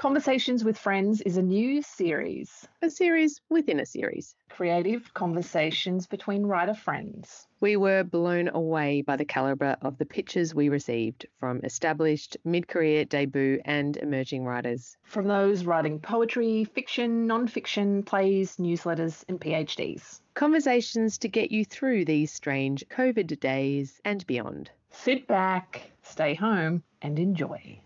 Conversations with Friends is a new series, A series within a series. creative conversations between writer friends. We were blown away by the calibre of the pitches we received from established, mid-career, debut and emerging writers. From those writing poetry, fiction, non-fiction, plays, newsletters and PhDs. Conversations to get you through these strange COVID days and beyond. Sit back, stay home and enjoy.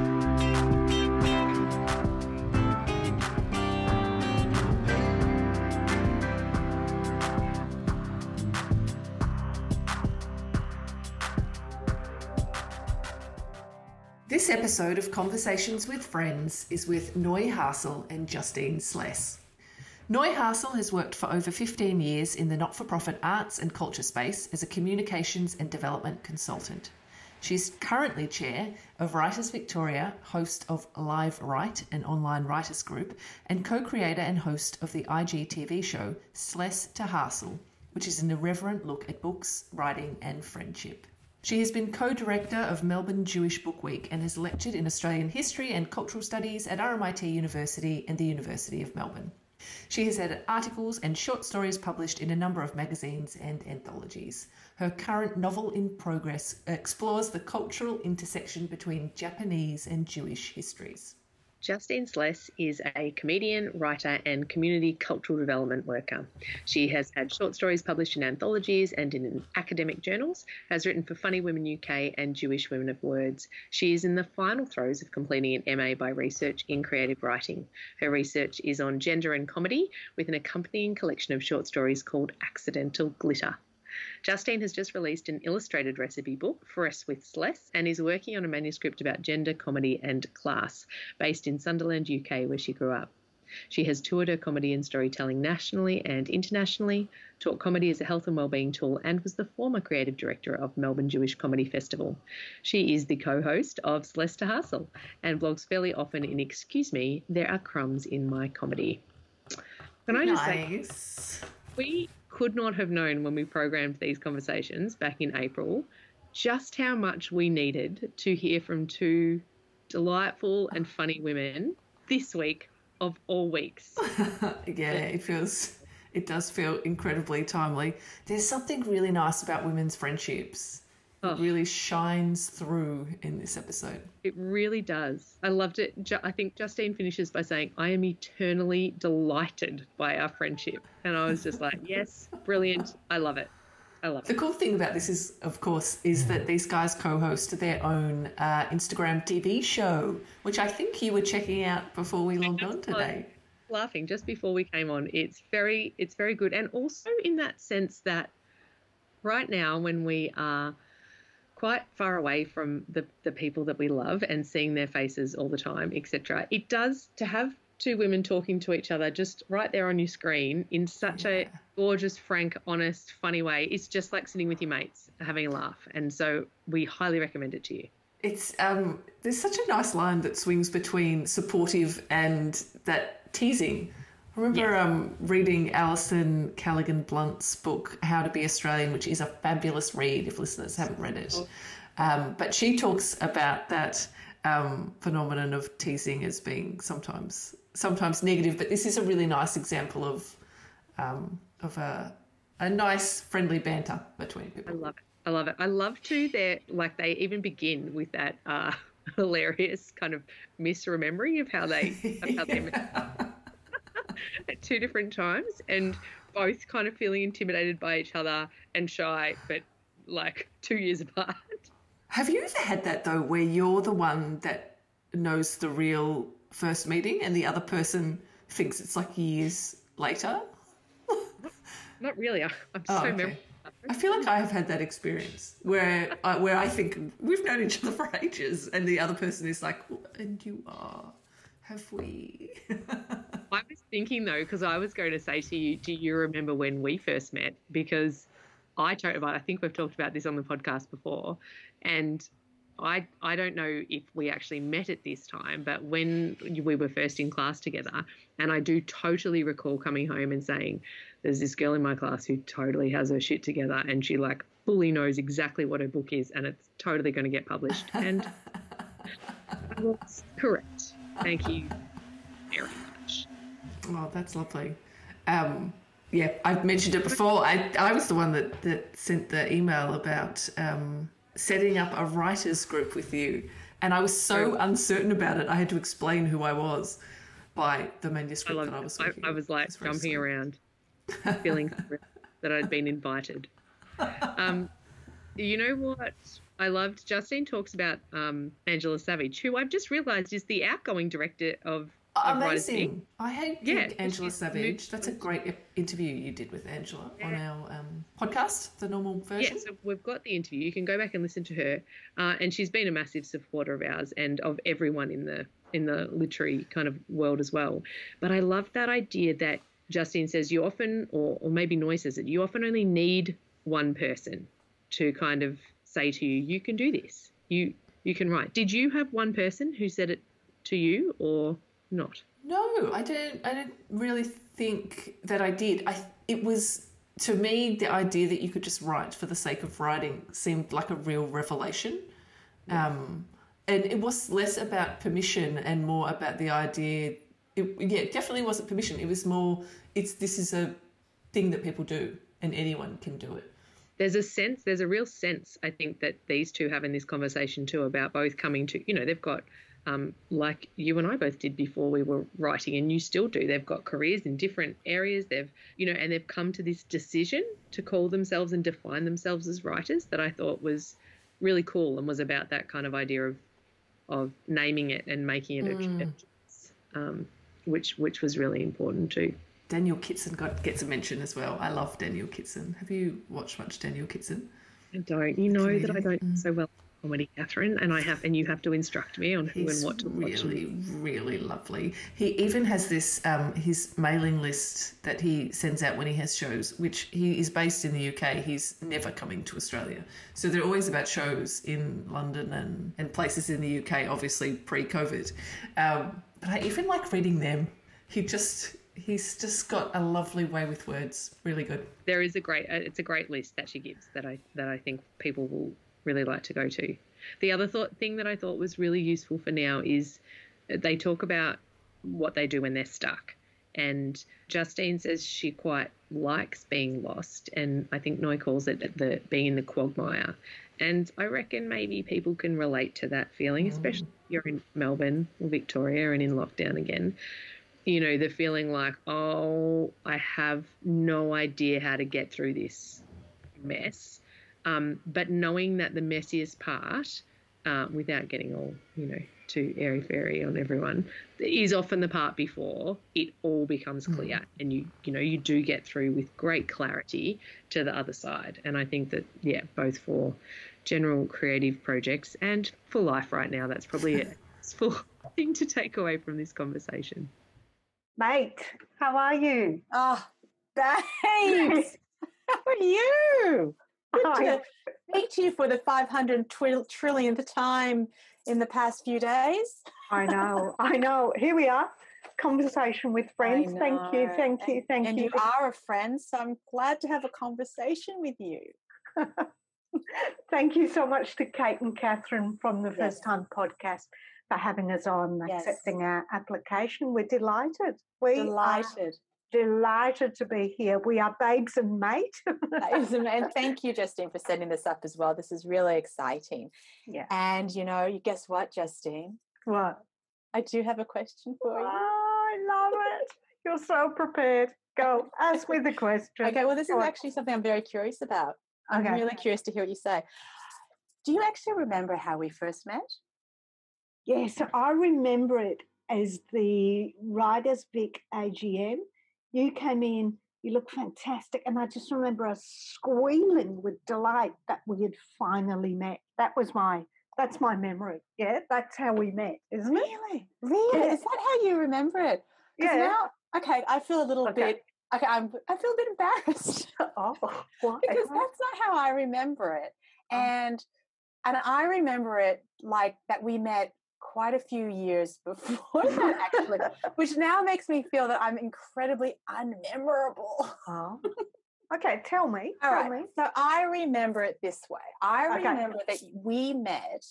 This episode of Conversations with Friends is with Noy Hassel and Justine Sless. Noy Hassel has worked for over 15 years in the not-for-profit arts and culture space as a communications and development consultant. She's currently chair of Writers Victoria, host of Live Write, an online writers group, and co-creator and host of the IGTV show Sless to Hassel, which is an irreverent look at books, writing and friendship. She has been co-director of Melbourne Jewish Book Week and has lectured in Australian history and cultural studies at RMIT University and the University of Melbourne. She has had articles and short stories published in a number of magazines and anthologies. Her current novel in progress explores the cultural intersection between Japanese and Jewish histories. Justine Sless is a comedian, writer and community cultural development worker. She has had short stories published in anthologies and in academic journals, has written for Funny Women UK and Jewish Women of Words. She is in the final throes of completing an MA by Research in Creative Writing. Her research is on gender and comedy with an accompanying collection of short stories called Accidental Glitter. Justine has just released an illustrated recipe book, Fresh with Sless, and is working on a manuscript about gender, comedy and class, based in Sunderland, UK, where she grew up. She has toured her comedy and storytelling nationally and internationally, taught comedy as a health and wellbeing tool, and was the former creative director of Melbourne Jewish Comedy Festival. She is the co-host of Sless to Hassel and blogs fairly often in Excuse Me, There Are Crumbs in My Comedy. Can I just say, we could not have known when we programmed these conversations back in April just how much we needed to hear from two delightful and funny women this week of all weeks. Yeah, it does feel incredibly timely. There's something really nice about women's friendships. It really shines through in this episode. It really does. I loved it. I think Justine finishes by saying, I am eternally delighted by our friendship. And I was just like, yes, brilliant. I love it. The cool thing about this is, of course, is that these guys co-host their own Instagram TV show, which I think you were checking out before we logged on today. Laughing just before we came on. It's very good. And also in that sense that right now when we are quite far away from the people that we love and seeing their faces all the time, etc. It does, to have two women talking to each other just right there on your screen in such a gorgeous, frank, honest, funny way. It's just like sitting with your mates having a laugh. And so we highly recommend it to you. It's there's such a nice line that swings between supportive and that teasing. I remember reading Alison Callaghan-Blunt's book, How to Be Australian, which is a fabulous read if listeners haven't read it. But she talks about that phenomenon of teasing as being sometimes negative, but this is a really nice example of a nice, friendly banter between people. I love it. I love too they even begin with that hilarious kind of misremembering of how they met. At two different times and both kind of feeling intimidated by each other and shy, but like 2 years apart. Have you ever had that though, where you're the one that knows the real first meeting and the other person thinks it's like years later? Not really. I'm so memorable. I feel like I have had that experience where I think we've known each other for ages and the other person is like, well, and you are. Have we? I was thinking though, because I was going to say to you, do you remember when we first met? Because I think we've talked about this on the podcast before, and I don't know if we actually met at this time, but when we were first in class together, and I do totally recall coming home and saying, there's this girl in my class who totally has her shit together and she like fully knows exactly what her book is and it's totally going to get published. And I was correct. Thank you very much. Oh, that's lovely. Yeah, I've mentioned it before. I was the one that sent the email about setting up a writers group with you. And I was so uncertain about it, I had to explain who I was by the manuscript that I was working I was like jumping around, feeling that I'd been invited. You know what I loved? Justine talks about Angela Savage, who I've just realised is the outgoing director of Amazing. I think Angela Savage. That's a great interview you did with Angela on our podcast, the normal version. Yeah, so we've got the interview. You can go back and listen to her. And she's been a massive supporter of ours and of everyone in the literary kind of world as well. But I love that idea that Justine says you often, or maybe Noy says it, you often only need one person to kind of say to you, you can do this. You can write. Did you have one person who said it to you or not? No, I don't really think that I did. It was, to me, the idea that you could just write for the sake of writing seemed like a real revelation. Yes. And it was less about permission and more about the idea. It definitely wasn't permission. It was more, this is a thing that people do and anyone can do it. There's a real sense, I think, that these two have in this conversation too about both coming to, they've got, like you and I both did before we were writing, and you still do. They've got careers in different areas. And they've come to this decision to call themselves and define themselves as writers that I thought was really cool and was about that kind of idea of naming it and making it a choice, which was really important too. Daniel Kitson gets a mention as well. I love Daniel Kitson. Have you watched much Daniel Kitson? I don't. You know that I don't so well comedy, Catherine, and you have to instruct me on who and what to watch. Really, really lovely. He even has this his mailing list that he sends out when he has shows, which he is based in the UK. He's never coming to Australia. So they're always about shows in London and places in the UK, obviously pre-COVID. But I even like reading them. He's just got a lovely way with words. Really good. There is it's a great list that she gives that I think people will really like to go to. The other thing that I thought was really useful for now is they talk about what they do when they're stuck. And Justine says she quite likes being lost, and I think Noy calls it being in the quagmire. And I reckon maybe people can relate to that feeling, especially if you're in Melbourne or Victoria and in lockdown again. The feeling like, oh, I have no idea how to get through this mess. But knowing that the messiest part, without getting all, too airy-fairy on everyone, is often the part before it all becomes clear and you do get through with great clarity to the other side. And I think that, both for general creative projects and for life right now, that's probably a useful thing to take away from this conversation. Mate, how are you? Oh, babes, how are you? Good to speak to you for the 500 trillionth time in the past few days. I know. Here we are, conversation with friends. Thank you. And you are a friend, so I'm glad to have a conversation with you. Thank you so much to Kate and Catherine from the First Time Podcast for having us on, accepting our application. We're delighted. Delighted to be here. We are babes and mate. And thank you, Justine, for setting this up as well. This is really exciting. Yeah. And, you guess what, Justine? What? I do have a question for you. Oh, I love it. You're so prepared. Go, ask me the question. Okay, well, this is actually something I'm very curious about. I'm really curious to hear what you say. Do you actually remember how we first met? Yes, I remember it as the Writers Vic AGM. You came in, you looked fantastic, and I just remember us squealing with delight that we had finally met. That's my memory. Yeah, that's how we met, isn't it? Really? Yeah. Is that how you remember it? Yeah. Now, I feel a little bit. Okay, I feel a bit embarrassed. Oh, why? Because that's not how I remember it, and I remember it like that we met quite a few years before that, actually, which now makes me feel that I'm incredibly unmemorable. Oh. Okay, tell me. All right. So I remember it this way. I remember that we met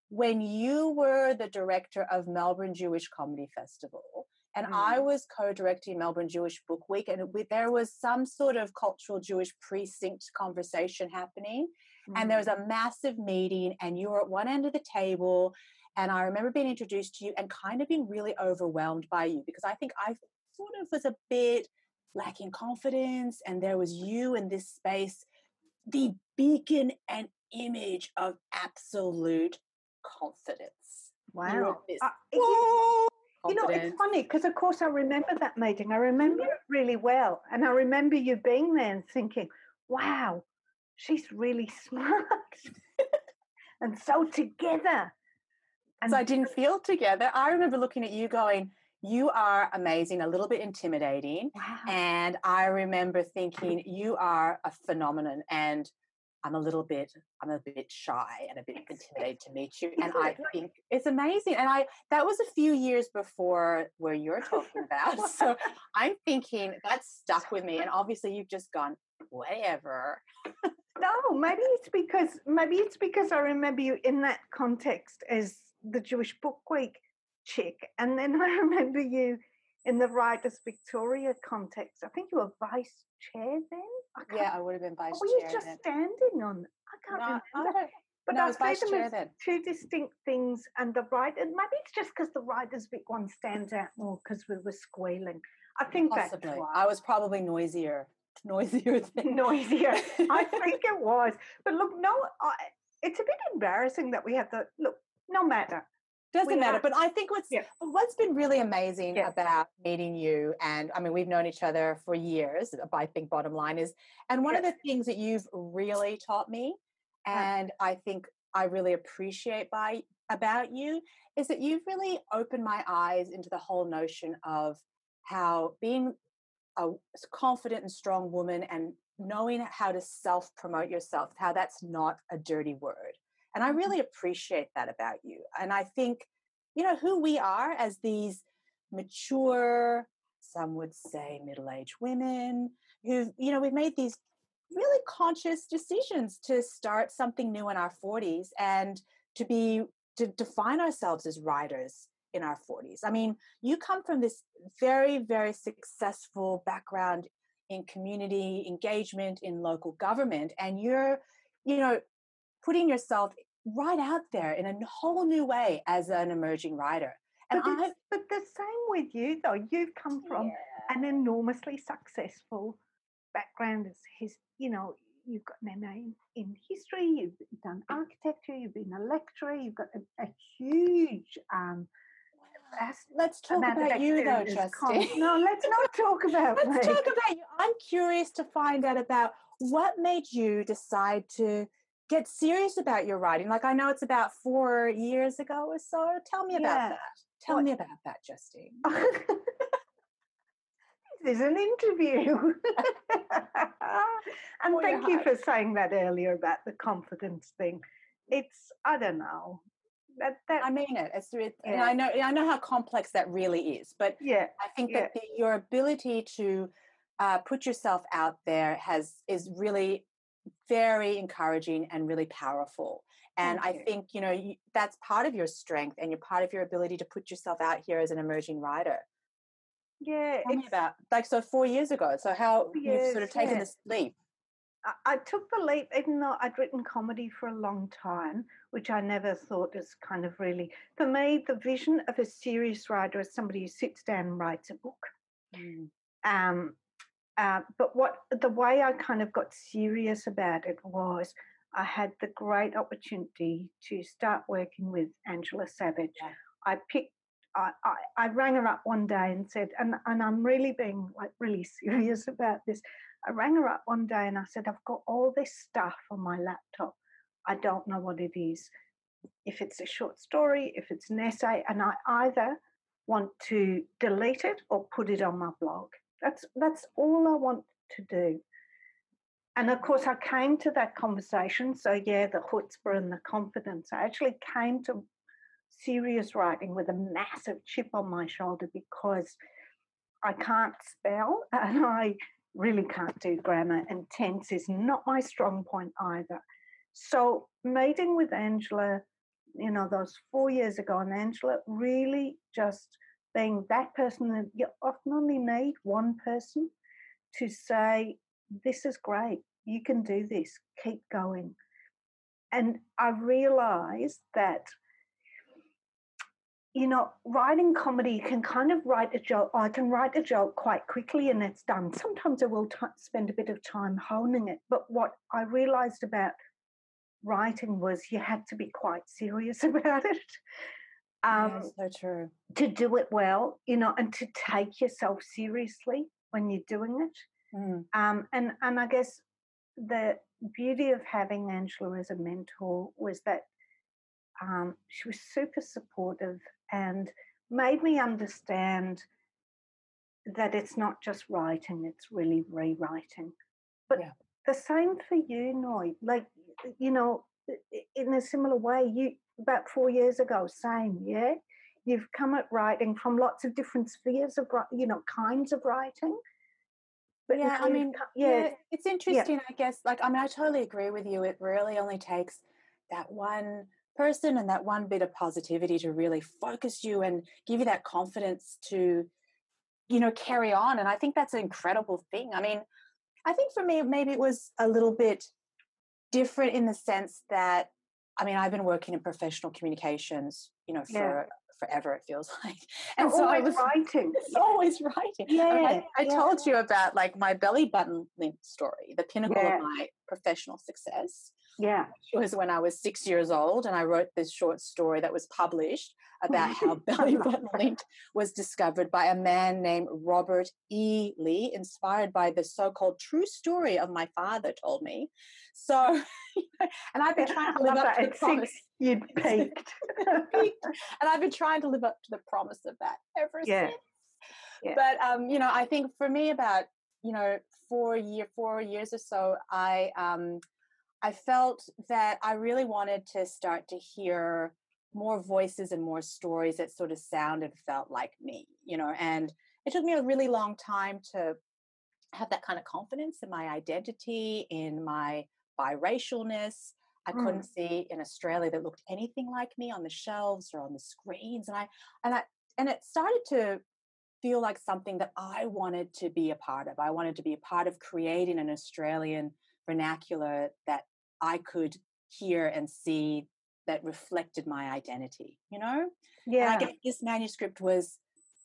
when you were the director of Melbourne Jewish Comedy Festival, and I was co-directing Melbourne Jewish Book Week, and there was some sort of cultural Jewish precinct conversation happening, and there was a massive meeting, and you were at one end of the table, and I remember being introduced to you and kind of being really overwhelmed by you, because I think I sort of was a bit lacking confidence, and there was you in this space, the beacon and image of absolute confidence. Wow. Confidence. It's funny because, of course, I remember that meeting. I remember it really well. And I remember you being there and thinking, wow, she's really smart and so together. And so I didn't feel together. I remember looking at you going, you are amazing, a little bit intimidating. Wow. And I remember thinking, you are a phenomenon. And I'm a bit shy and a bit intimidated to meet you. And I think it's amazing. And that was a few years before where you're talking about. So I'm thinking that stuck with me. And obviously you've just gone, whatever. No, maybe it's because I remember you in that context as the Jewish Book Week chick. And then I remember you in the Writers Victoria context. I think you were vice chair then. I would have been vice chair. Were you just standing on? I can't remember. But I was vice chair then. Two distinct things, and the writer. Maybe it's just because the Writers Vic one stands out more because we were squealing. I think possibly. That's why. I was probably noisier I think it was. But look, it's a bit embarrassing that we have to look. No matter. Doesn't matter. But I think what's been really amazing about meeting you, and I mean, we've known each other for years, I think bottom line is, and one of the things that you've really taught me, and I think I really appreciate about you, is that you've really opened my eyes into the whole notion of how being a confident and strong woman and knowing how to self-promote yourself, how that's not a dirty word. And I really appreciate that about you. And I think, who we are as these mature, some would say middle-aged women who've, we've made these really conscious decisions to start something new in our 40s and to define ourselves as writers in our 40s. I mean, you come from this very, very successful background in community engagement, in local government, and you're, putting yourself right out there in a whole new way as an emerging writer. And but the same with you, though. You've come from an enormously successful background as you've got an MA in history, you've done architecture, you've been a lecturer, you've got a huge let's talk about you though, Justine. No, let's not talk about me. Let's talk about you. I'm curious to find out about what made you decide to get serious about your writing. Like, I know it's about 4 years ago or so. Tell me about that. Tell me about that, Justine. This is an interview. And thank you for saying that earlier about the confidence thing. It's, I don't know. I mean it. And I know how complex that really is. But I think that your ability to put yourself out there is really very encouraging and really powerful. And I think, that's part of your strength and you're part of your ability to put yourself out here as an emerging writer. Yeah. Tell me about, 4 years ago. So how you've sort of taken this leap. I took the leap, even though I'd written comedy for a long time, which I never thought was kind of really, for me, the vision of a serious writer is somebody who sits down and writes a book. But the way I kind of got serious about it was I had the great opportunity to start working with Angela Savage. I rang her up one day and said, and I'm really being really serious about this. I rang her up one day and I said, I've got all this stuff on my laptop. I don't know what it is. If it's a short story, if it's an essay, and I either want to delete it or put it on my blog. That's all I want to do. And of course, I came to that conversation. So the chutzpah and the confidence. I actually came to serious writing with a massive chip on my shoulder because I can't spell and I really can't do grammar, and tense is not my strong point either. So meeting with Angela those 4 years ago, and Angela, really just being that person that you often only need one person to say, this is great, you can do this, keep going. And I realised that, writing comedy, you can kind of write a joke. I can write a joke quite quickly and it's done. Sometimes I will spend a bit of time honing it. But what I realised about writing was you had to be quite serious about it. So true. To do it well, and to take yourself seriously when you're doing it. And I guess the beauty of having Angela as a mentor was that she was super supportive and made me understand that it's not just writing, it's really rewriting. But the same for you, Noi. Like, in a similar way, you about 4 years ago, same, yeah? You've come at writing from lots of different spheres of, kinds of writing. But it's interesting, I guess. Like, I totally agree with you. It really only takes that one person and that one bit of positivity to really focus you and give you that confidence to, carry on. And I think that's an incredible thing. I mean, I think for me, maybe it was a little bit different in the sense that, I've been working in professional communications, for forever, it feels like. And so always writing. It's always writing. Yeah. I told you about like my belly button lint story, the pinnacle of my professional success. Yeah. It was when I was 6 years old and I wrote this short story that was published about how belly button lint was discovered by a man named Robert E. Lee, inspired by the so-called true story of my father told me. So, and I've been trying to live up to the promise. You'd peaked. And I've been trying to live up to the promise of that ever since. Yeah. But, I think for me about, 4 years or so, I felt that I really wanted to start to hear more voices and more stories that sort of sounded, felt like me, and it took me a really long time to have that kind of confidence in my identity, in my biracialness. I couldn't see an Australia that looked anything like me on the shelves or on the screens. And it started to feel like something that I wanted to be a part of. I wanted to be a part of creating an Australian vernacular that I could hear and see that reflected my identity, Yeah. And I guess this manuscript was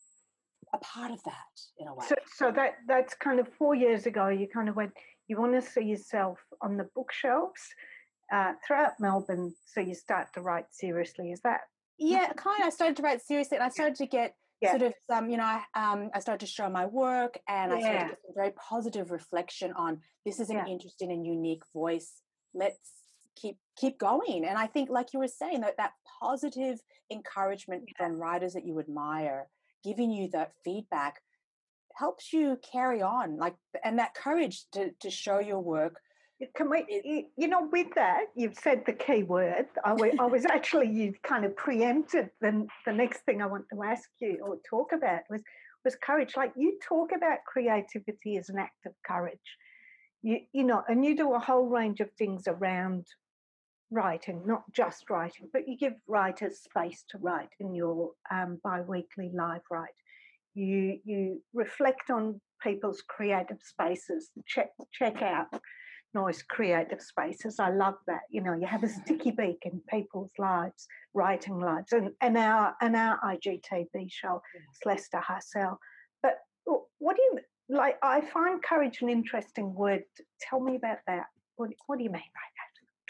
a part of that in a way. So that's kind of 4 years ago, you kind of went, you want to see yourself on the bookshelves throughout Melbourne, so you start to write seriously. Is that? Yeah, kind of. I started to write seriously and I started to get sort of some, I started to show my work and I started to get some very positive reflection on this is an interesting and unique voice. Let's keep going. And I think, like you were saying, that positive encouragement from writers that you admire, giving you that feedback, helps you carry on, and that courage to show your work. Can we, with that, you've said the key word. I was actually, you kind of preempted the next thing I want to ask you or talk about was courage. Like, you talk about creativity as an act of courage, and you do a whole range of things around writing, not just writing, but you give writers space to write in your bi-weekly live write. You reflect on people's creative spaces. Check out Noi's creative spaces. I love that. You have a sticky beak in people's lives, writing lives, and our IGTV show, Celeste Hassel. But what do you like? I find courage an interesting word. Tell me about that. What do you mean by that?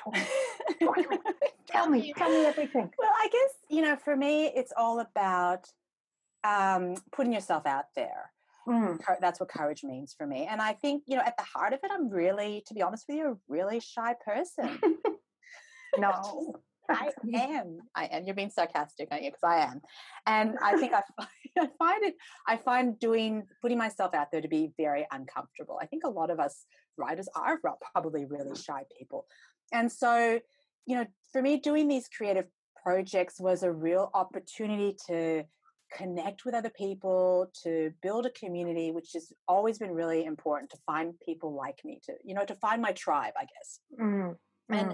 Tell me everything. Well, I guess, for me, it's all about putting yourself out there. That's what courage means for me. And I think, at the heart of it, I'm really, to be honest with you, a really shy person. No. I am. You're being sarcastic, aren't you? Because I am. And I think I find putting myself out there to be very uncomfortable. I think a lot of us writers are probably really shy people. And so, for me, doing these creative projects was a real opportunity to connect with other people, to build a community, which has always been really important, to find people like me, to find my tribe, I guess.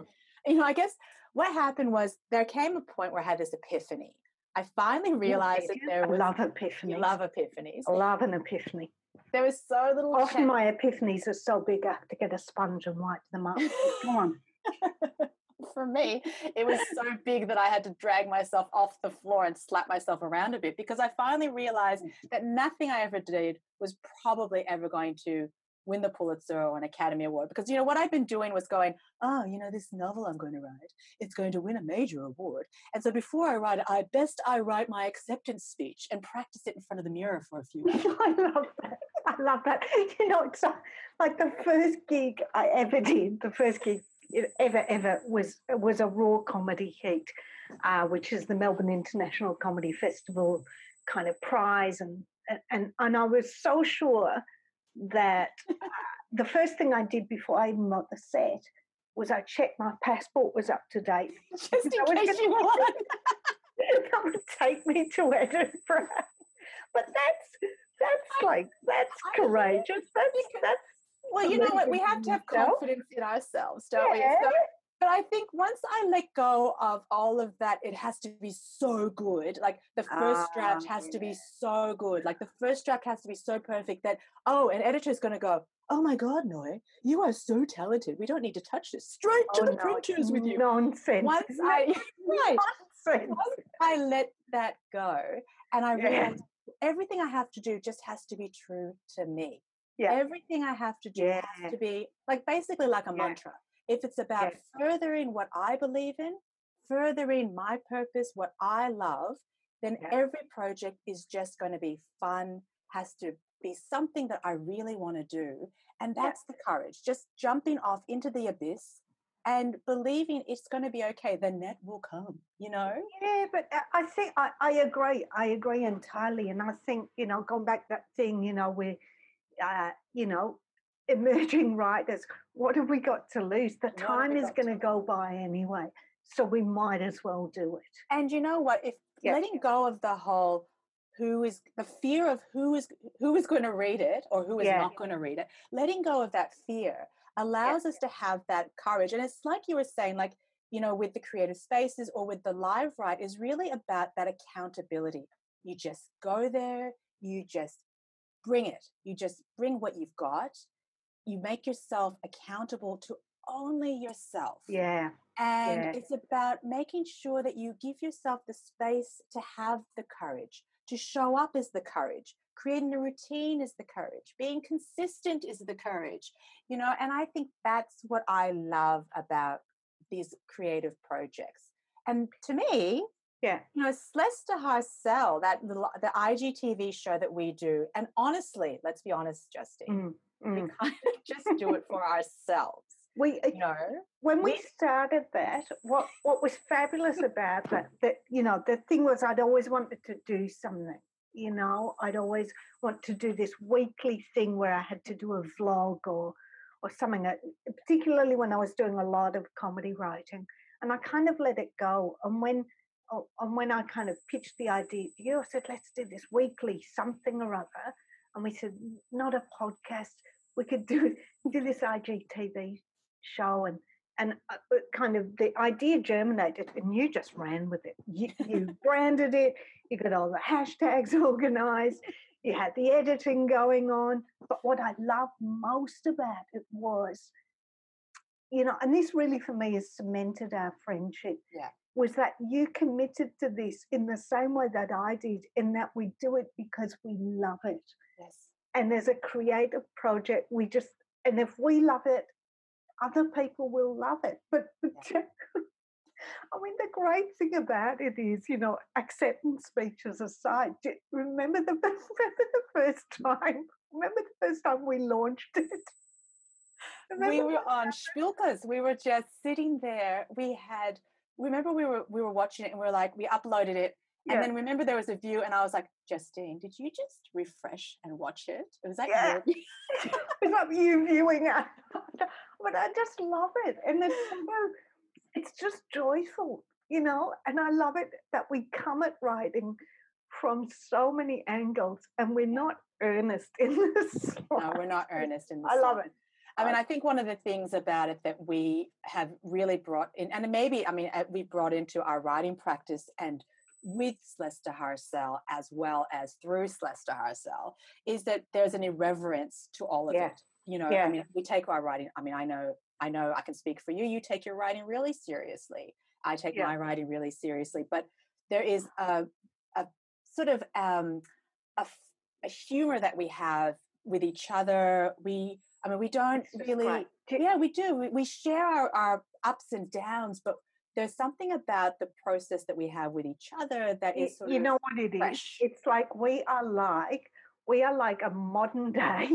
I guess what happened was there came a point where I had this epiphany. I finally realized that there was... I love epiphanies. You love epiphanies. I love an epiphany. There was so little... Often my epiphanies are so big I have to get a sponge and wipe them up. Come on. For me, it was so big that I had to drag myself off the floor and slap myself around a bit, because I finally realized that nothing I ever did was probably ever going to win the Pulitzer or an Academy Award. Because, what I've been doing was going, this novel I'm going to write, it's going to win a major award. And so before I write it, I write my acceptance speech and practice it in front of the mirror for a few hours. I love that. It's like the first gig I ever did, ever was a Raw Comedy Heat, which is the Melbourne International Comedy Festival kind of prize. And I was so sure that the first thing I did before I even got the set was I checked my passport was up to date. Just in case you won. That would take me to Edinburgh. But that's courageous. That's well, you know what? We have to have confidence in ourselves, don't we? So, but I think once I let go of all of that, it has to be so good. Like the first draft has to be so good. Like the first draft has to be so perfect that, an editor's going to go, oh my God, Noi, you are so talented. We don't need to touch this. Straight to the printers with you. Nonsense. Once I let that go and I realized everything I have to do just has to be true to me. Yeah. Everything I have to do has to be basically like a mantra. If it's about furthering what I believe in, furthering my purpose, what I love, then every project is just going to be fun, has to be something that I really want to do. And that's the courage, just jumping off into the abyss and believing it's going to be okay. The net will come, Yeah, but I think I agree. I agree entirely. And I think, going back to that thing, where, emerging writers, what have we got to lose? The time is going to go by anyway, so we might as well do it. And you know what? If letting go of the whole the fear of who is going to read it or who is not going to read it, letting go of that fear allows us to have that courage. And it's like you were saying, with the creative spaces or with the live write is really about that accountability. You just go there, you just bring it. You just bring what you've got. You make yourself accountable to only yourself. Yeah. And it's about making sure that you give yourself the space to have the courage. To show up is the courage. Creating a routine is the courage. Being consistent is the courage. And I think that's what I love about these creative projects. And to me, Celeste de Harcel, the IGTV show that we do, and honestly, let's be honest, Justine, we kind of just do it for ourselves. When we started that, what was fabulous about that, the thing was I'd always wanted to do something. I'd always want to do this weekly thing where I had to do a vlog or something, particularly when I was doing a lot of comedy writing. And I kind of let it go. And when I kind of pitched the idea to you, I said, let's do this weekly something or other. And we said, not a podcast. We could do this IGTV show. And kind of the idea germinated and you just ran with it. You branded it. You got all the hashtags organized. You had the editing going on. But what I loved most about it was, and this really for me has cemented our friendship, was that you committed to this in the same way that I did, in that we do it because we love it. Yes. And as a creative project, and if we love it, other people will love it. But I mean, the great thing about it is, acceptance speeches aside, remember the first time we launched it? We were on Spilkers. We were just sitting there. Remember we were watching it and we were like, we uploaded it. And then remember there was a view and I was like, Justine, did you just refresh and watch it? It was like, it's like you viewing it. But I just love it. And it's just joyful, and I love it that we come at writing from so many angles and we're not earnest in this. No, we're not earnest in this. I love it. I mean, I think one of the things about it that we have really brought in, and maybe, I mean, we brought into our writing practice and with Celeste Harcel as well as through Celeste Harcel, is that there's an irreverence to all of it. You know, I mean, we take our writing, I mean, I know I can speak for you. You take your writing really seriously. I take my writing really seriously, but there is a sort of a humor that we have with each other. We don't really, we do. We share our ups and downs, but there's something about the process that we have with each other that is sort of, you know what it fresh. is? It's like we are like a modern day,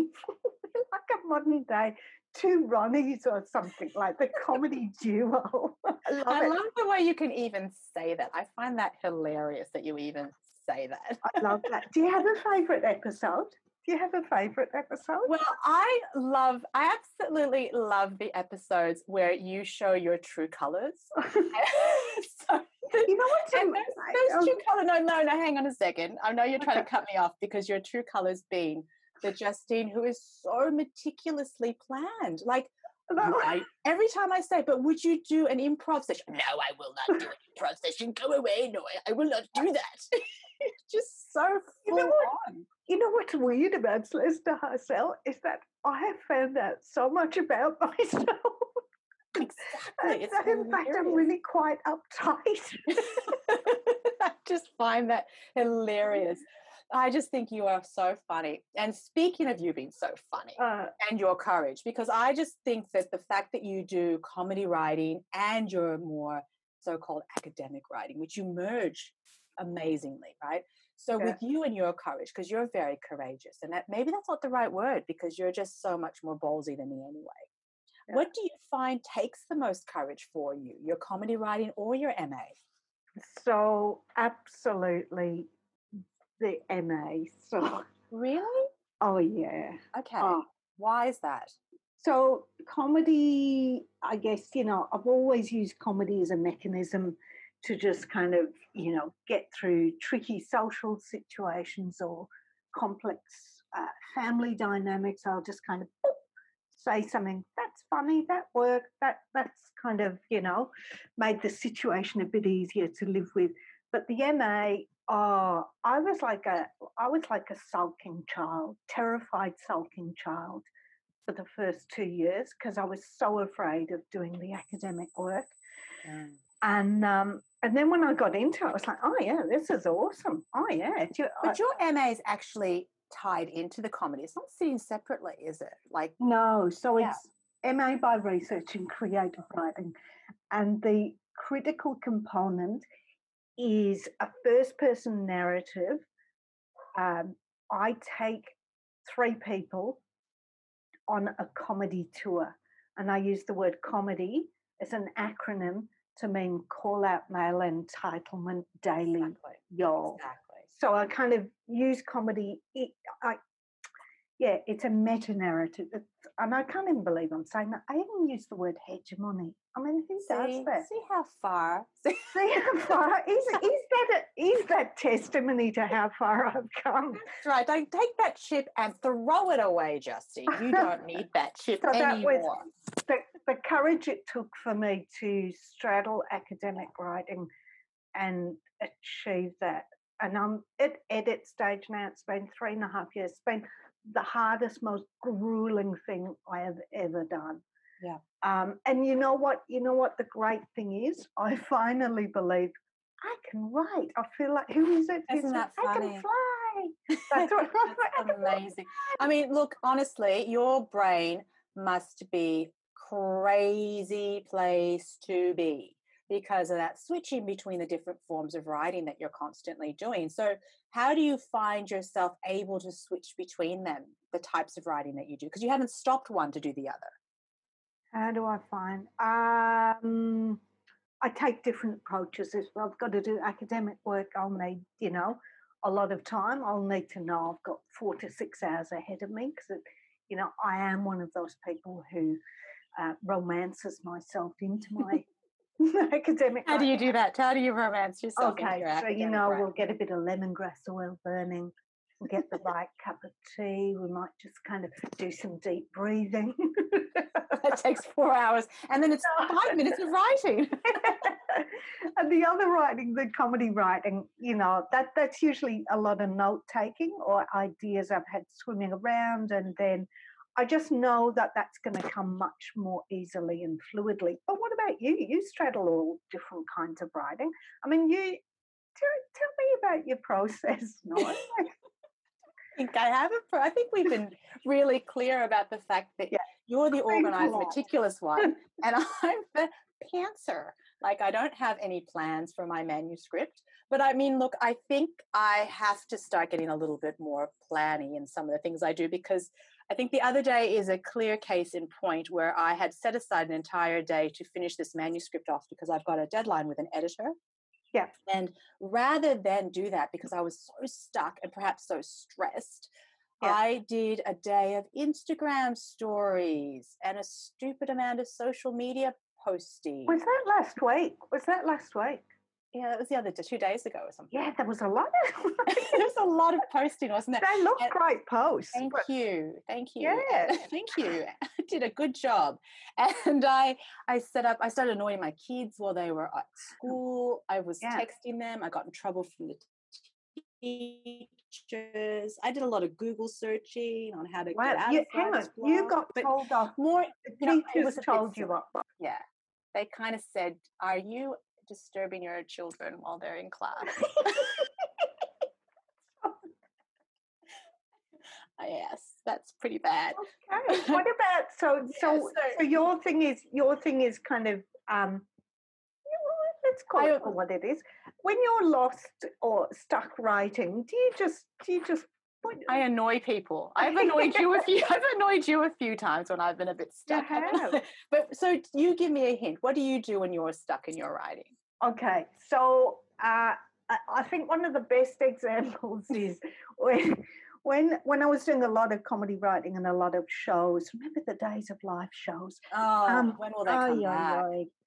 two Ronnies or something, like the comedy duo. I love the way you can even say that. I find that hilarious that you even say that. I love that. Do you have a favourite episode? Well, I absolutely love the episodes where you show your true colours. So, you know what? Those true colours. No, hang on a second. I know you're trying to cut me off because your true colours being the Justine who is so meticulously planned. Like, every time I say, but would you do an improv session? No, I will not do an improv session. Go away. No, I will not do that. Just so full on. You know what's weird about Celeste Harcel is that I have found out so much about myself. Exactly. That in fact I'm really quite uptight. I just find that hilarious. I just think you are so funny. And speaking of you being so funny and your courage, because I just think that the fact that you do comedy writing and your more so-called academic writing, which you merge amazingly, right? So with you and your courage, because you're very courageous, and that maybe that's not the right word because you're just so much more ballsy than me anyway. Yeah. What do you find takes the most courage for you, your comedy writing or your MA? So absolutely the MA. So really? Oh yeah. Okay. Why is that? So comedy, I guess, you know, I've always used comedy as a mechanism to just kind of, you know, get through tricky social situations or complex family dynamics. I'll just kind of say something that's funny, that worked, that's kind of, you know, made the situation a bit easier to live with. But the MA, I was like a sulking child, terrified sulking child for the first 2 years because I was so afraid of doing the academic work. And then when I got into it, I was like, oh yeah, this is awesome. Oh yeah. But your MA is actually tied into the comedy. It's not sitting separately, is it? Like no. So it's MA by research and creative writing, and the critical component is a first-person narrative. I take 3 people on a comedy tour, and I use the word comedy as an acronym to mean call out male entitlement daily. Y'all. Exactly. So I kind of use comedy. It's a meta narrative, and I can't even believe I'm saying that. I even use the word hegemony. I mean, who does that? See how far? See how far? Is that testimony to how far I've come? That's right. Don't take that chip and throw it away, Justine. You don't need that chip anymore. The courage it took for me to straddle academic writing and achieve that. And I'm at edit stage now. It's been 3.5 years. It's been the hardest, most grueling thing I have ever done. Yeah. And you know what? The great thing is, I finally believe I can write. I feel like, who is it? Isn't that funny? I can fly. That's what That's amazing. I mean, look, honestly, your brain must be crazy place to be because of that switching between the different forms of writing that you're constantly doing. So how do you find yourself able to switch between them, the types of writing that you do? Because you haven't stopped one to do the other. How do I find? I take different approaches. If I've got to do academic work, I'll need, you know, a lot of time. I'll need to know I've got 4 to 6 hours ahead of me because, you know, I am one of those people who romances myself into my academic. How do you do that? How do you romance yourself? Okay, so, you know, we'll get a bit of lemongrass oil burning. we'll get the right cup of tea. We might just kind of do some deep breathing. That takes 4 hours, and then it's 5 minutes of writing. And the other writing, the comedy writing, that's usually a lot of note taking or ideas I've had swimming around, and then I just know that that's going to come much more easily and fluidly. But what about you? You straddle all different kinds of writing. I mean, tell me about your process, Noah. I think we've been really clear about the fact that you're the organized, meticulous one, and I'm the pantser. Like, I don't have any plans for my manuscript, but I mean, look, I think I have to start getting a little bit more planning in some of the things I do, because I think the other day is a clear case in point where I had set aside an entire day to finish this manuscript off because I've got a deadline with an editor. Yeah. And rather than do that, because I was so stuck and perhaps so stressed, I did a day of Instagram stories and a stupid amount of social media posting. Was that last week? Yeah, it was the other 2 days ago or something. Yeah, there was a lot of there was a lot of posting, wasn't there? They look great posts. Thank you. Yeah. Thank you. I did a good job. And I started annoying my kids while they were at school. I was texting them. I got in trouble from the teachers. I did a lot of Google searching on how to get out of Hang on. You got told off. More, the teachers told you off. Yeah. They kind of said, "Are you disturbing your children while they're in class?" Yes, that's pretty bad. Okay. What about so your thing is kind of let's call it for what it is. When you're lost or stuck writing, do you just I annoy people. I've annoyed you a few times when I've been a bit stuck. But so you give me a hint. What do you do when you're stuck in your writing? Okay, so I think one of the best examples is when I was doing a lot of comedy writing and a lot of shows. Remember the days of live shows? When will they come back?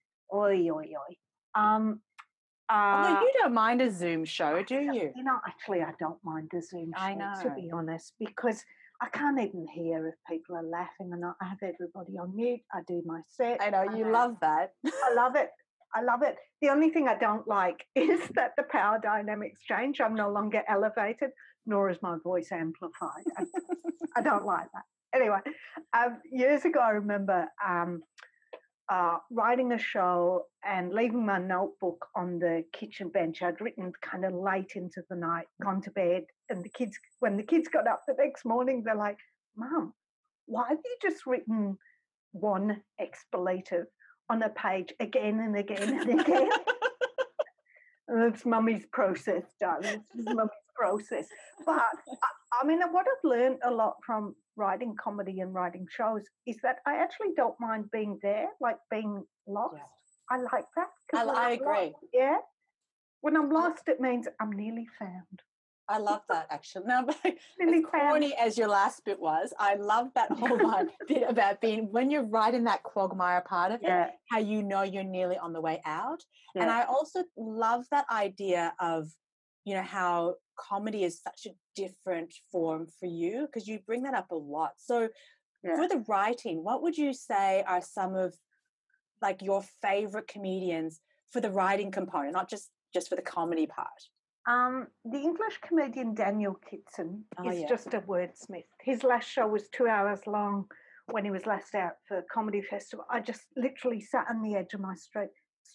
Although you don't mind a Zoom show, do you? Actually, I don't mind a Zoom show, I know. to be honest, because I can't even hear if people are laughing or not. I have everybody on mute. I do my set. I know, you love that. I love it. The only thing I don't like is that the power dynamics change. I'm no longer elevated, nor is my voice amplified. I don't like that. Anyway, years ago, I remember writing a show and leaving my notebook on the kitchen bench. I'd written kind of late into the night, gone to bed, and when the kids got up the next morning, they're like, "Mum, why have you just written one expletive on a page again and again and again?" And it's Mummy's process, darling. It's Mummy's process. But I mean, what I've learned a lot from writing comedy and writing shows is that I actually don't mind being there, like being lost. Yeah. I like that. I agree. Lost, yeah. When I'm lost, it means I'm nearly found. I love that, actually. Now, as corny as your last bit was, I love that whole bit about when you're right in that quagmire part of it, how you know you're nearly on the way out. Yeah. And I also love that idea of, how comedy is such a different form for you, because you bring that up a lot. So for the writing, what would you say are some of your favorite comedians for the writing component, not just for the comedy part? The English comedian Daniel Kitson is just a wordsmith. His last show was 2 hours long when he was last out for a comedy festival. I just literally sat on the edge of my street.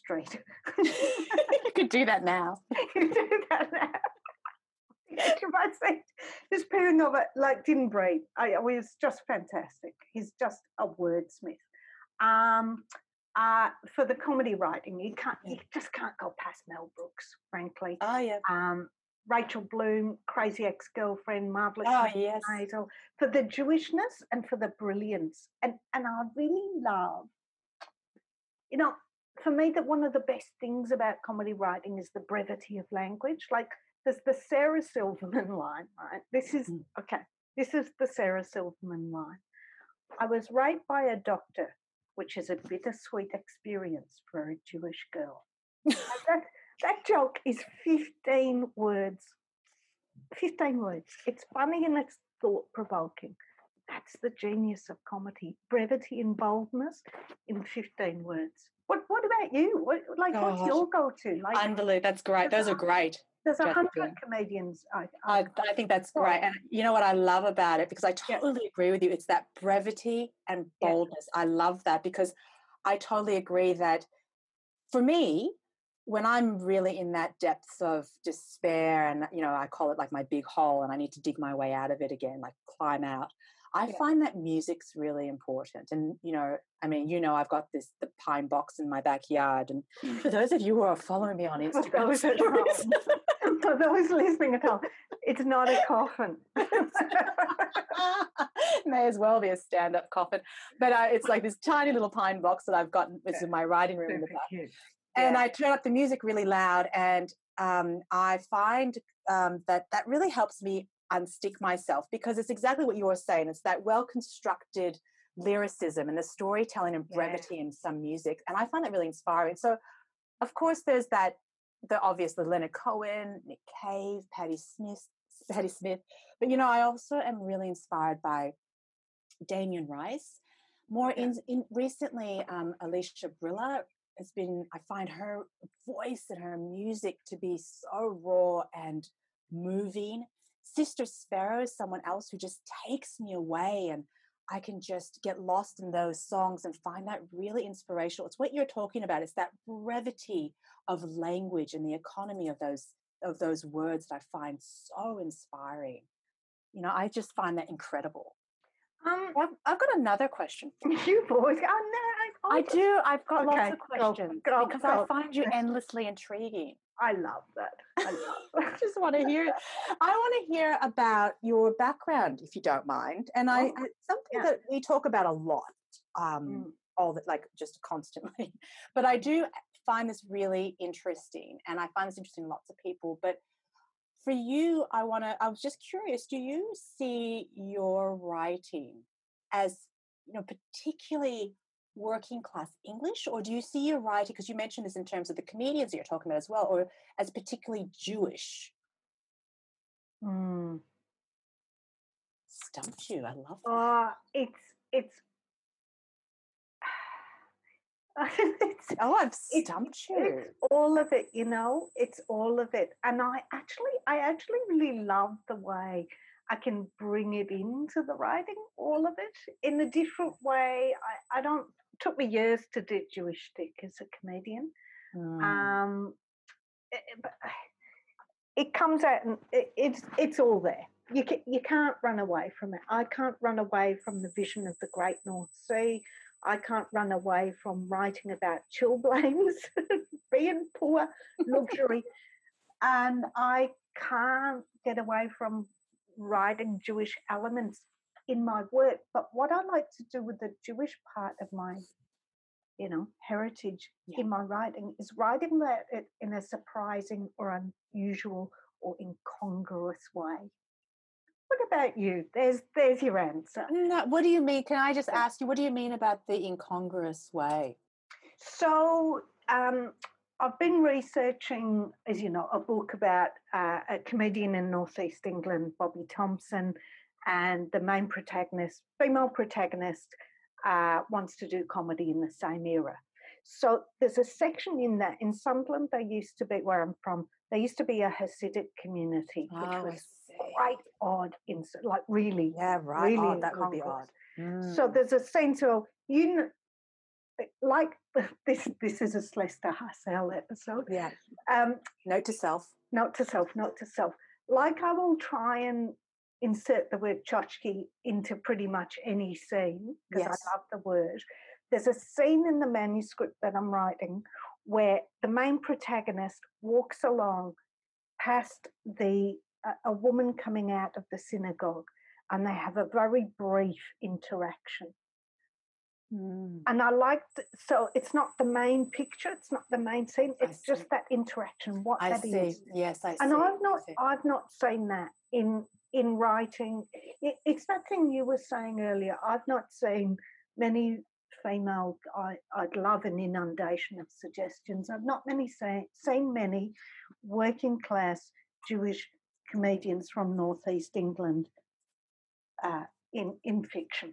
You could do that now. You do that now. The edge of my seat. Just peering over, didn't breathe. It was just fantastic. He's just a wordsmith. For the comedy writing, you just can't go past Mel Brooks, frankly. Oh yeah. Rachel Bloom, Crazy Ex-Girlfriend, Marvelous. Oh yes. Hazel, for the Jewishness and for the brilliance, and I really love. For me, that one of the best things about comedy writing is the brevity of language. Like there's the Sarah Silverman line, right? This is the Sarah Silverman line. I was raped by a doctor, which is a bittersweet experience for a Jewish girl. That joke is 15 words. 15 words. It's funny and it's thought-provoking. That's the genius of comedy. Brevity and boldness in 15 words. What about you? What's your go-to? Unbelievable. That's great. Those are great. There's 100 comedians. I think that's great. And you know what I love about it, because I totally agree with you, it's that brevity and boldness. I love that, because I totally agree that for me, when I'm really in that depth of despair and, I call it like my big hole and I need to dig my way out of it again, like climb out, I find that music's really important. And, I've got the pine box in my backyard. And for those of you who are following me on Instagram, for those listening at home, it's not a coffin. May as well be a stand-up coffin. But it's like this tiny little pine box that I've got. It's in my writing room in the back. And I turn up the music really loud, and I find that really helps me unstick myself, because it's exactly what you were saying. It's that well-constructed lyricism and the storytelling and brevity in some music, and I find that really inspiring. So, of course, there's the obvious, the Leonard Cohen, Nick Cave, Patti Smith. But I also am really inspired by Damien Rice. More in recently, Alicia Brilla has been. I find her voice and her music to be so raw and moving. Sister Sparrow is someone else who just takes me away, and I can just get lost in those songs and find that really inspirational. It's what you're talking about. It's that brevity of language and the economy of those words that I find so inspiring. I just find that incredible. I've got another question. You boys, I do. I've got lots of questions because I find you endlessly intriguing. I love that. I just want to hear. I want to hear about your background, if you don't mind. And something that we talk about a lot, just constantly. But I do find this really interesting, and I find this interesting in lots of people. But for you, I was just curious. Do you see your writing as, particularly working class English, or do you see your writing, because you mentioned this in terms of the comedians that you're talking about as well, or as particularly Jewish? Stumped you. I love that. It's I've stumped you. It's all of it, it's all of it. And I actually really love the way I can bring it into the writing, all of it, in a different way. Took me years to do Jewish stick as a comedian. But it comes out, and it's all there. You can't run away from it. I can't run away from the vision of the Great North Sea. I can't run away from writing about chilblains, being poor, luxury. And I can't get away from writing Jewish elements in my work. But what I like to do with the Jewish part of my, heritage in my writing is writing about it in a surprising or unusual or incongruous way. What about you? There's your answer. No, what do you mean? Can I just ask you, what do you mean about the incongruous way? So I've been researching, as you know, a book about a comedian in Northeast England, Bobby Thompson, and the main protagonist, female protagonist, wants to do comedy in the same era. So there's a section in that. In Sunderland, where I'm from, there used to be a Hasidic community, which was quite odd, really. Yeah, right. Really that would be odd. So there's a sense of, like this is a Slester Hassel episode. Yeah. Note to self. Like, I will try and insert the word tchotchke into pretty much any scene, because I love the word. There's a scene in the manuscript that I'm writing where the main protagonist walks along past a woman coming out of the synagogue, and they have a very brief interaction. And I so it's not the main picture, it's not the main scene, it's just that interaction, what that is. Yes, I see. And I've not seen that in writing. It's that thing you were saying earlier. I've not seen many female. I'd love an inundation of suggestions. I've not seen many working class Jewish comedians from Northeast England in fiction.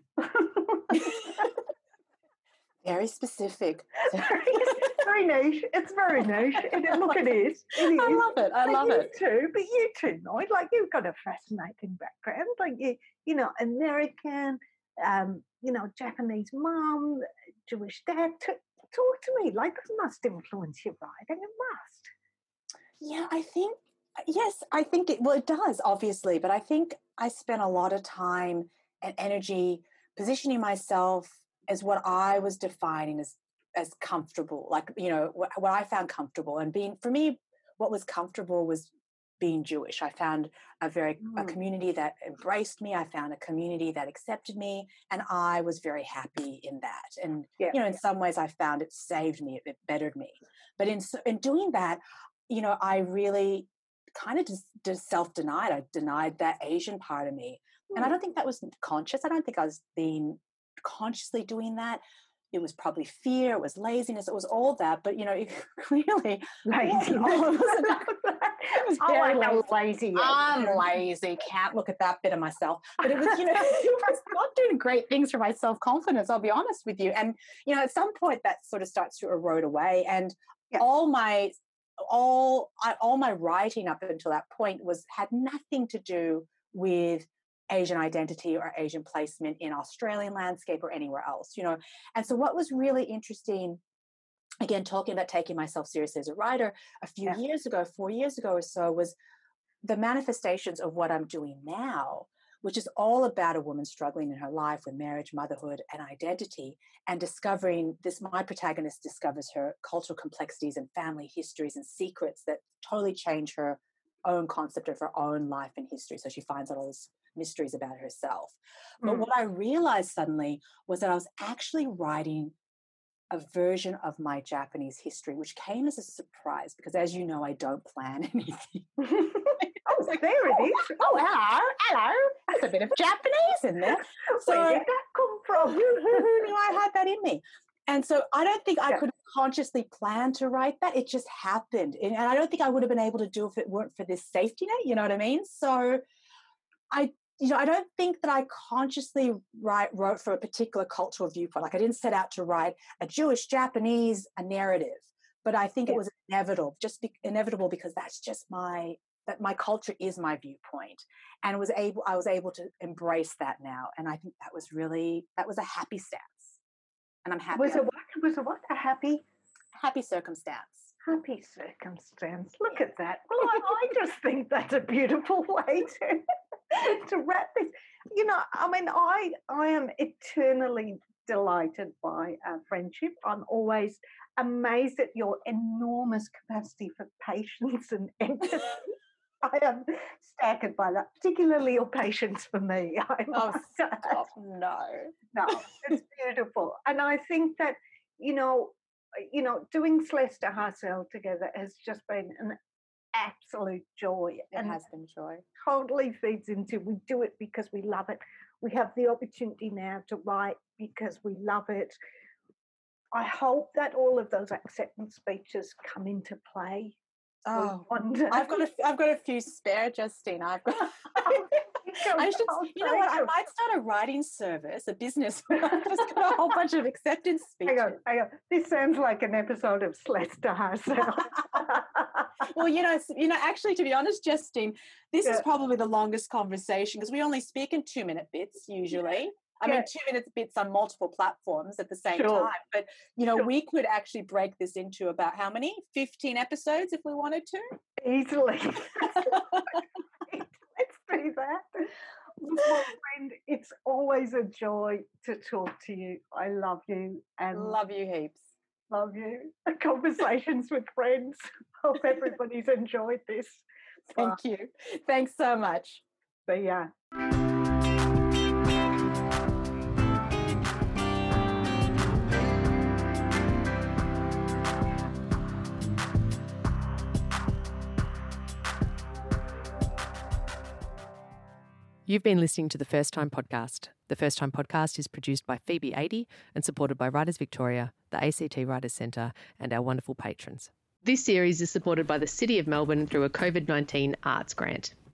Very specific. Very niche. It's very niche. Look, it is. I love it. I love it. But you too, Noy. Like, you've got a fascinating background. Like, you know, American, Japanese mum, Jewish dad. Talk to me. Like, this must influence your writing. It must. Yeah, I think, yes, I think it does, obviously. But I think I spent a lot of time and energy positioning myself as what I was defining as comfortable, like, you know, what I found comfortable. And for me, what was comfortable was being Jewish. I found a community that embraced me. I found a community that accepted me, and I was very happy in that. And, in some ways I found it saved me, it bettered me. But in doing that, you know, I really kind of just self-denied. I denied that Asian part of me. And I don't think that was conscious. I don't think I was being consciously doing that. It was probably fear, it was laziness, it was all that. But, you know, it really lazy. It was very lazy. I'm lazy, can't look at that bit of myself. But it was, you know, it was not doing great things for my self-confidence, I'll be honest with you. And, you know, at some point that sort of starts to erode away. And all my writing up until that point had nothing to do with Asian identity or Asian placement in Australian landscape or anywhere else, you know. And so what was really interesting, again, talking about taking myself seriously as a writer, a few years ago, 4 years ago or so, was the manifestations of what I'm doing now, which is all about a woman struggling in her life with marriage, motherhood, and identity, and discovering this. My protagonist discovers her cultural complexities and family histories and secrets that totally change her own concept of her own life and history. So she finds out all this mysteries about herself. But what I realized suddenly was that I was actually writing a version of my Japanese history, which came as a surprise because, as you know, I don't plan anything. Oh, like, there it is. Oh, hello. There's a bit of Japanese in there. So where did that come from? Who knew I had that in me? And so I don't think I could consciously plan to write that. It just happened. And I don't think I would have been able to do if it weren't for this safety net, you know what I mean? So I don't think that I consciously wrote for a particular cultural viewpoint. Like, I didn't set out to write a Jewish, Japanese, a narrative, but I think it was inevitable because that's just my culture is my viewpoint, and I was able to embrace that now. And I think that was a happy stance. And I'm happy. Was it what? A happy circumstance. Happy circumstance. Look at that. Well, I just think that's a beautiful way to wrap this. You know, I mean, I am eternally delighted by our friendship. I'm always amazed at your enormous capacity for patience and empathy. I am staggered by that, particularly your patience for me. Stop. No, it's beautiful. And I think that, you know, doing Celeste Harsel together has just been an absolute joy. It has been joy. Totally feeds into, we do it because we love it. We have the opportunity now to write because we love it. I hope that all of those acceptance speeches come into play. Oh, I've got a few spare, Justine. I might start a writing service, a business. I've just got a whole bunch of acceptance speeches. Hang on. This sounds like an episode of Celeste Harsel. Well, actually, to be honest, Justine, this is probably the longest conversation because we only speak in 2-minute bits usually. I mean, 2-minute bits on multiple platforms at the same time. But, we could actually break this into about how many? 15 episodes if we wanted to? Easily. Let's do that. My friend, it's always a joy to talk to you. I love you. And love you heaps. Love you. Conversations with Friends. Hope everybody's enjoyed this. Thank you. Thanks so much. See ya. You've been listening to The First Time Podcast. The First Time Podcast is produced by Phoebe Adey and supported by Writers Victoria, the ACT Writers Centre, and our wonderful patrons. This series is supported by the City of Melbourne through a COVID-19 arts grant.